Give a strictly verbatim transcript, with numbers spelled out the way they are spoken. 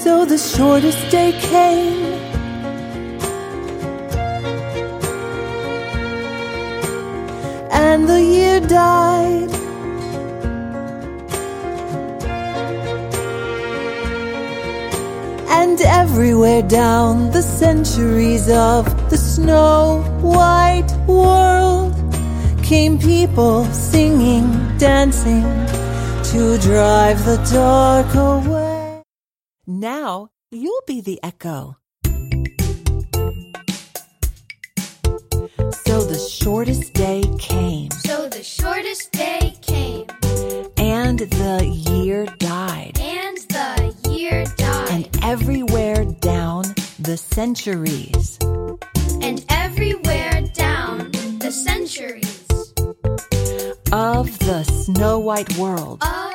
So the shortest day came, and the year died. And everywhere down the centuries of the snow-white world came people singing, dancing to drive the dark away. Now you'll be the echo. So the shortest day came. So the shortest day came. And the year died. And the year died. And everywhere down the centuries. And everywhere down the centuries. Of the snow-white world. Of